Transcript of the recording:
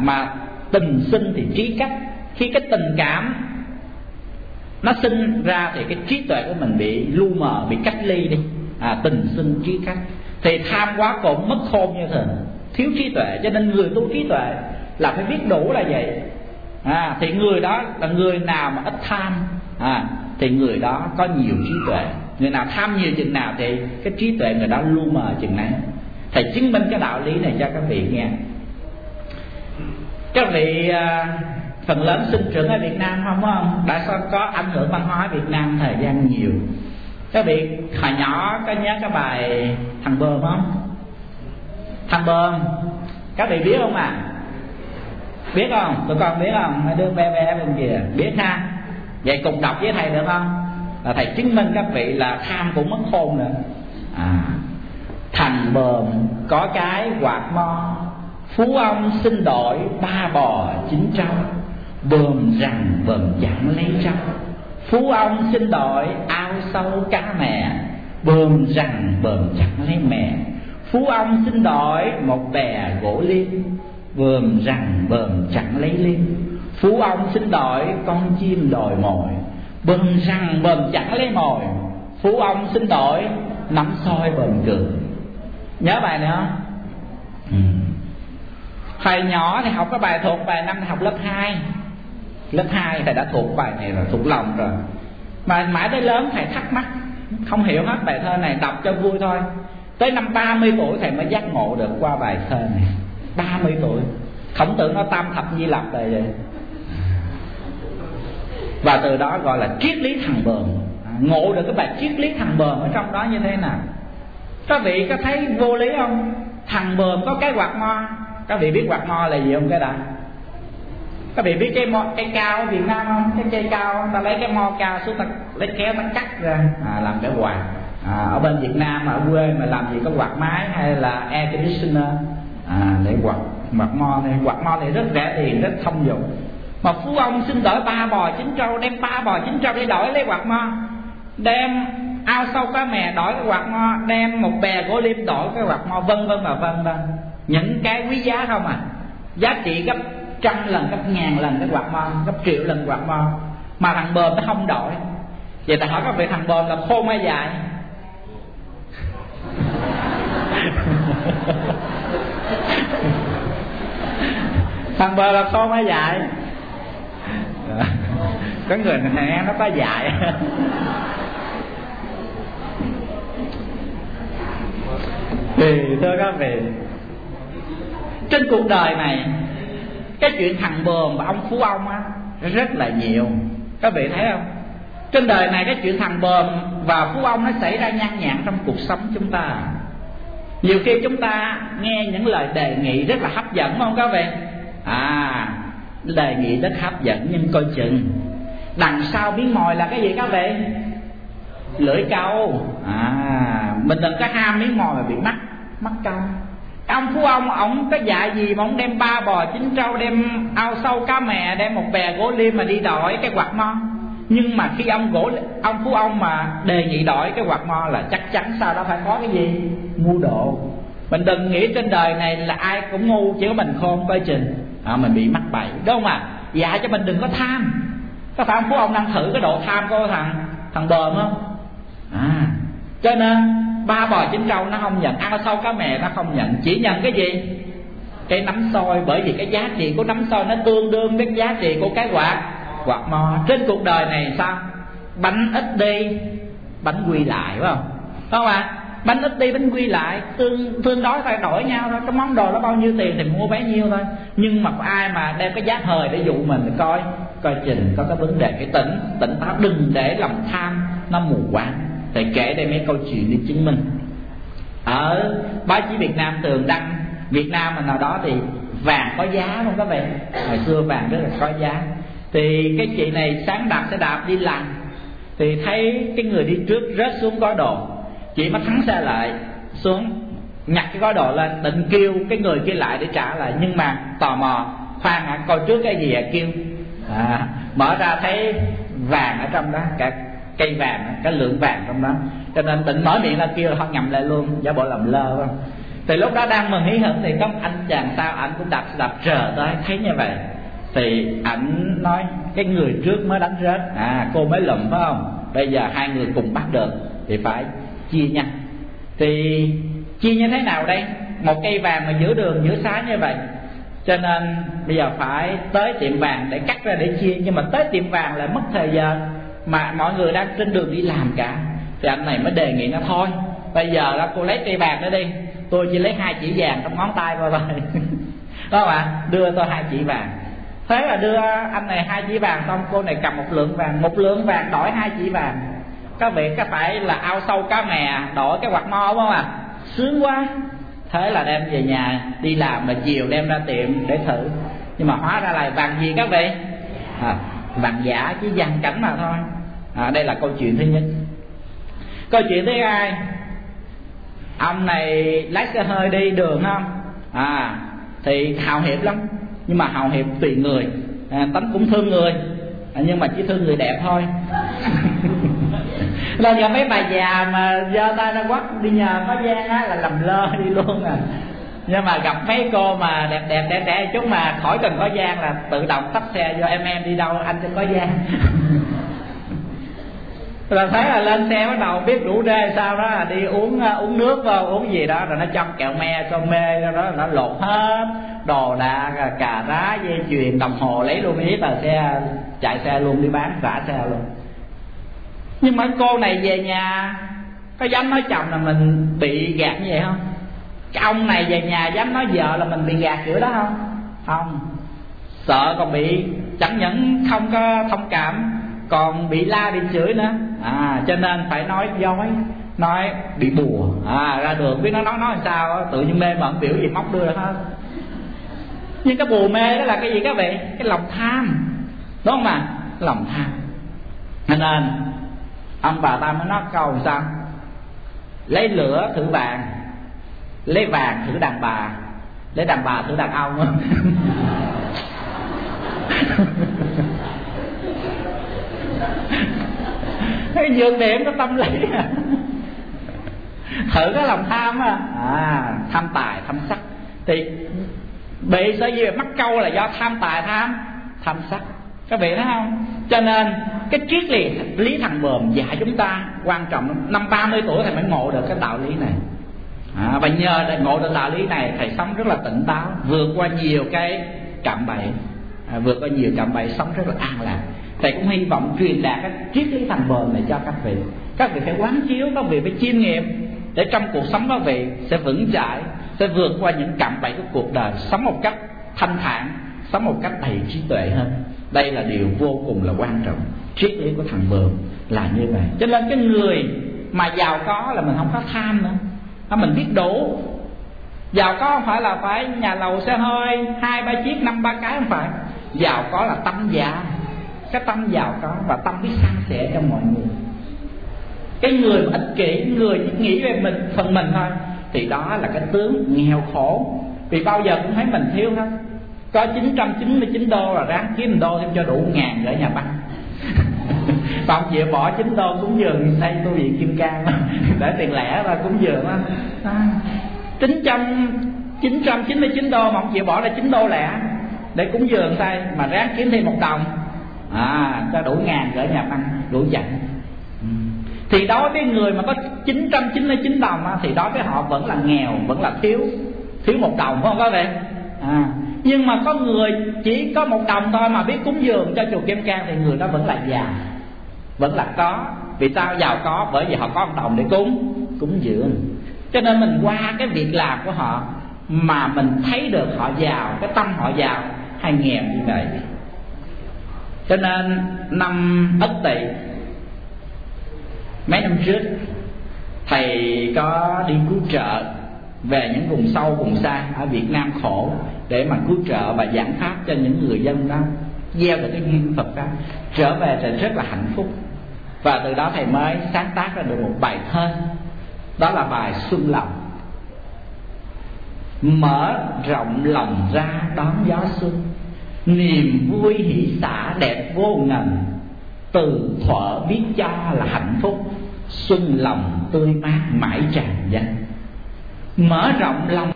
mà tình sinh thì trí cách. Khi cái tình cảm nó sinh ra thì cái trí tuệ của mình bị lu mờ, bị cách ly đi. Tình sinh trí cách. Thì tham quá cũng mất khôn như thường, thiếu trí tuệ. Cho nên người tu trí tuệ là phải biết đủ là vậy. Thì người đó là người nào mà ít tham, thì người đó có nhiều trí tuệ. Người nào tham nhiều chừng nào thì cái trí tuệ người đó lu mờ chừng này. Thầy chứng minh cái đạo lý này cho các vị nghe. Các vị phần lớn sinh trưởng ở Việt Nam không? Đã có ảnh hưởng văn hóa Việt Nam thời gian nhiều. Các vị hồi nhỏ có nhớ cái bài Thằng Bờm không? Thằng Bờm các vị biết không ạ? Biết không? Tụi con biết không? Mấy đứa bé bé bên kìa biết ha. Vậy cùng đọc với thầy được không? Là thầy chứng minh các vị là tham cũng mất khôn nữa. Thằng Bờm có cái quạt mo, phú ông xin đổi 3 bò 9 trâu. Bờm rằng bờm chẳng lấy trâu, phú ông xin đổi ao sâu cá mè. Bờm rằng bờm chẳng lấy mè, phú ông xin đổi một bè gỗ liêm. Bờm rằng bờm chẳng lấy liêm, phú ông xin đổi con chim đòi mồi. Bờm rằng bờm chẳng lấy mồi, phú ông xin đổi nắm soi bờm cười. Nhớ bài này không? Hồi nhỏ thì học cái bài thuộc, bài năm học lớp 2. Lớp 2 thầy đã thuộc bài này rồi, thuộc lòng rồi. Mà mãi tới lớn thầy thắc mắc, không hiểu hết bài thơ này, đọc cho vui thôi. Tới năm 30 tuổi thầy mới giác ngộ được qua bài thơ này. 30 tuổi Khổng Tử nó tam thập nhi lập rồi vậy. Và từ đó gọi là triết lý thằng Bờm. Ngộ được cái bài triết lý thằng Bờm ở trong đó như thế nào. Các vị có thấy vô lý không? Thằng Bờm có cái quạt mo. Các vị biết quạt mo là gì không? Cái đã. Các vị biết cây cao ở Việt Nam không? Cái cây cao, ta lấy cái mo cao xuống, ta lấy kéo ta cắt ra làm cái quạt. Ở bên Việt Nam ở quê mà làm gì có quạt máy hay là air conditioner để quạt mo này. Quạt mo này rất rẻ tiền, rất thông dụng. Mà phú ông xin đổi 3 bò 9 trâu, đem 3 bò 9 trâu để đổi lấy quạt mo, đem ao sâu cá mè đổi cái quạt mo, đem một bè gỗ liêm đổi cái quạt mo, vân vân và vân vân. Những cái quý giá không giá trị gấp trăm lần, gấp ngàn lần cái quạt mo, gấp triệu lần quạt mo. Mà thằng Bờm nó không đổi. Vậy ta hỏi các vị, thằng Bờm là khôn hay dại? Thằng Bờm là khôn hay dại? Có người này nó có dại. Thì thưa các vị, trên cuộc đời này cái chuyện thằng Bờm và ông phú ông rất là nhiều. Các vị thấy không? Trên đời này cái chuyện thằng Bờm và phú ông nó xảy ra nhan nhản trong cuộc sống chúng ta. Nhiều khi chúng ta nghe những lời đề nghị rất là hấp dẫn, không các vị? Đề nghị rất hấp dẫn, nhưng coi chừng đằng sau miếng mồi là cái gì các vị? Lưỡi câu. Mình đừng có ham miếng mồi mà bị mắc câu. Ông phú ông có dạy gì mà ông đem 3 bò 9 trâu, đem ao sâu cá mè, đem một bè gỗ liêm mà đi đổi cái quạt mo. Nhưng mà khi ông phú ông mà đề nghị đổi cái quạt mo là chắc chắn sau đó phải có cái gì? Ngu độ. Mình đừng nghĩ trên đời này là ai cũng ngu, chỉ có mình khôn, coi chừng mình bị mắc bẫy, đúng không Dạy cho mình đừng có tham. Có phải ông phú ông đang thử cái độ tham của thằng Bờm không? Cho nên 3 bò 9 trâu nó không nhận, ao sâu cá mè nó không nhận, chỉ nhận cái gì? Cái nắm soi. Bởi vì cái giá trị của nắm soi nó tương đương với giá trị của cái quạt mo. Trên cuộc đời này sao? Bánh ít đi, bánh quy lại, phải không? Đúng không ạ? Bánh ít đi, bánh quy lại, tương đối phải đổi nhau thôi. Cái món đồ nó bao nhiêu tiền thì mua bấy nhiêu thôi. Nhưng mà có ai mà đem cái giá hời để dụ mình thì coi chừng có cái vấn đề. Cái tỉnh táo, đừng để lòng tham nó mù quáng. Thầy kể đây mấy câu chuyện để chứng minh. Ở báo chí Việt Nam thường đăng Việt Nam mà nào đó thì vàng có giá không các vị? Hồi xưa vàng rất là có giá. Thì cái chị này sáng đạp xe đạp đi làm, thì thấy cái người đi trước rớt xuống gói đồ. Chị mới thắng xe lại xuống, nhặt cái gói đồ lên, định kêu cái người kia lại để trả lại. Nhưng mà tò mò, khoan coi trước cái gì kêu. Mở ra thấy vàng ở trong đó, cả cây vàng, cái lượng vàng trong đó. Cho nên định mở miệng ra kêu, họ ngậm lại luôn, giả bộ làm lơ không. Thì lúc đó đang mừng hí hửng thì có anh chàng sau ảnh cũng đạp trờ tới, thấy như vậy thì ảnh nói cái người trước mới đánh rớt, cô mới lùm phải không, bây giờ hai người cùng bắt được thì phải chia nhau. Thì chia như thế nào đây? Một cây vàng mà giữa đường giữa xá như vậy, cho nên bây giờ phải tới tiệm vàng để cắt ra để chia. Nhưng mà tới tiệm vàng lại mất thời giờ, mà mọi người đang trên đường đi làm cả. Thì anh này mới đề nghị nó thôi, bây giờ là cô lấy cây vàng đó đi, tôi chỉ lấy 2 chỉ vàng trong ngón tay thôi. Đó không ạ? Đưa tôi 2 chỉ vàng. Thế là đưa anh này 2 chỉ vàng, xong cô này cầm 1 lượng vàng. 1 lượng vàng đổi 2 chỉ vàng. Các vị có phải là ao sâu cá mè đổi cái quạt mo không ạ? Sướng quá. Thế là đem về nhà đi làm, mà chiều đem ra tiệm để thử. Nhưng mà hóa ra là vàng gì các vị? Vàng giả chứ, vàng cảnh mà thôi. Đây là câu chuyện thứ nhất. Câu chuyện thứ hai, ông này lái xe hơi đi đường không? Thì hào hiệp lắm, nhưng mà hào hiệp tùy người. Tánh cũng thương người, nhưng mà chỉ thương người đẹp thôi. Là giờ mấy bà già mà giơ tay ra quắt đi nhờ có gian á là làm lơ đi luôn à. Nhưng mà gặp mấy cô mà đẹp trẻ chút mà khỏi cần có gian là tự động tắt xe vô, em đi đâu anh sẽ có gian. Là thấy là lên xe bắt đầu biết rủ rê sao đó là đi uống nước vào, uống gì đó rồi nó trong kẹo me cho mê đó, nó lột hết đồ đạc, cà rá, dây chuyền, đồng hồ, lấy luôn giấy tờ xe, chạy xe luôn đi bán, rã xe luôn. Nhưng mà cô này về nhà có dám nói chồng là mình bị gạt như vậy không? Cái ông này về nhà dám nói vợ là mình bị gạt kiểu đó không? Không. Sợ còn bị, chẳng những không có thông cảm, còn bị la bị chửi nữa. Cho nên phải nói dối, nói bị bùa. Ra đường biết nó nói làm sao, tự nhiên mê mẩn biểu gì móc đưa ra hết. Nhưng cái bùa mê đó là cái gì các vị? Cái lòng tham, đúng không ạ? Lòng tham. Cho nên ông bà ta mới nói câu sao? Lấy lửa thử vàng, lấy vàng thử đàn bà, lấy đàn bà thử đàn ông. Cái nhược điểm của tâm lý. Thử cái lòng tham tham tài tham sắc. Thì bị sở dĩ mắc câu là do tham tài tham sắc. Các vị thấy không? Cho nên cái triết lý thằng Bờm dạy chúng ta quan trọng. Năm 30 tuổi thầy mới ngộ được cái đạo lý này. Và nhờ ngộ được đạo lý này, thầy sống rất là tỉnh táo, vượt qua nhiều cái cạm bẫy, sống rất là an lạc. Thầy cũng hy vọng truyền đạt cái triết lý thằng Bờm này cho các vị. Các vị phải quán chiếu, các vị phải chiêm nghiệm, để trong cuộc sống các vị sẽ vững chãi, sẽ vượt qua những cạm bẫy của cuộc đời, sống một cách thanh thản, sống một cách đầy trí tuệ hơn. Đây là điều vô cùng là quan trọng. Triết lý của thằng Bờm là như vậy. Cho nên cái người mà giàu có là mình không có tham nữa, mình biết đủ. Giàu có không phải là phải nhà lầu xe hơi 2-3 chiếc 5-3 cái, không phải. Giàu có là tâm dạ, cái tâm giàu có và tâm biết san sẻ cho mọi người. Cái người mà ích kỷ, người chỉ nghĩ về mình, phần mình thôi, thì đó là cái tướng nghèo khổ. Vì bao giờ cũng thấy mình thiếu hết. Có 999 đô là ráng kiếm 1 đô thêm cho đủ 1.000 ở nhà băng. Còn chịu bỏ 9 đô cúng dường xây tu viện Kim Cang để tiền lẻ ra cúng dường đó. 999 đô mà không chịu bỏ ra 9 đô lẻ để cúng dường xây, mà ráng kiếm thêm 1 đồng cho đủ 1.000 ở nhà băng, đủ dặn. Thì đối với người mà có 999 đồng thì đối với họ vẫn là nghèo, vẫn là thiếu 1 đồng, phải không các vị? Nhưng mà có người chỉ có 1 đồng thôi mà biết cúng dường cho chùa Kim Cang thì người đó vẫn là giàu, vẫn là có. Vì sao giàu có? Bởi vì họ có 1 đồng để cúng dường. Cho nên mình qua cái việc làm của họ mà mình thấy được họ giàu, cái tâm họ giàu hay nghèo như vậy. Cho nên năm Ất Tỵ mấy năm trước, thầy có đi cứu trợ về những vùng sâu vùng xa ở Việt Nam khổ, để mà cứu trợ và giảng pháp cho những người dân đó, gieo được cái duyên Phật đó. Trở về thầy rất là hạnh phúc. Và từ đó thầy mới sáng tác ra được một bài thơ, đó là bài Xuân Lòng. Mở rộng lòng ra đón gió xuân, niềm vui hỷ xả đẹp vô ngần, từ thuở biết cho là hạnh phúc, xuân lòng tươi mát mãi tràn danh. mở rộng lòng